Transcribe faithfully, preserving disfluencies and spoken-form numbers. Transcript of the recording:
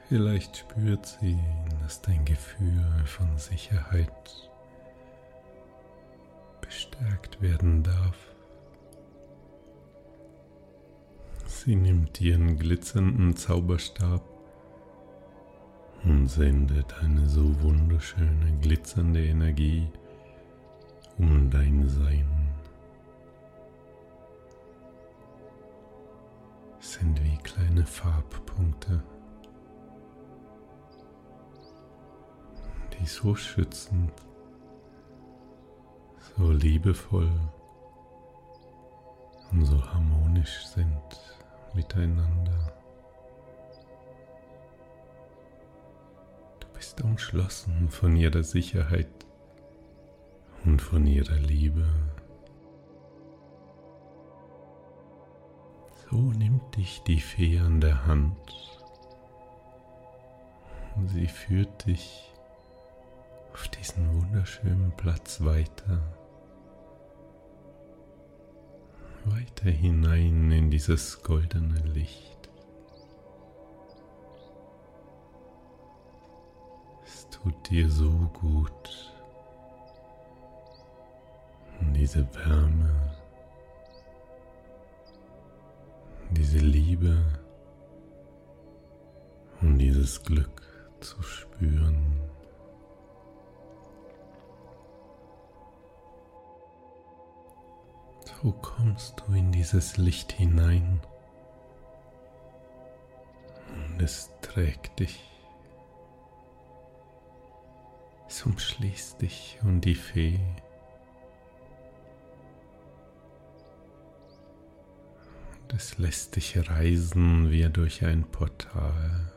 Vielleicht spürt sie, dass dein Gefühl von Sicherheit bestärkt werden darf. Sie nimmt ihren glitzernden Zauberstab und sendet eine so wunderschöne, glitzernde Energie um dein Sein. Es sind wie kleine Farbpunkte, die so schützend, so liebevoll und so harmonisch sind miteinander. Du bist umschlossen von ihrer Sicherheit und von ihrer Liebe. So nimmt dich die Fee an der Hand und sie führt dich auf diesen wunderschönen Platz weiter, weiter hinein in dieses goldene Licht. Es tut dir so gut, diese Wärme, diese Liebe und dieses Glück zu spüren. So kommst du in dieses Licht hinein und es trägt dich, es umschließt dich und die Fee. Und es lässt dich reisen wie durch ein Portal.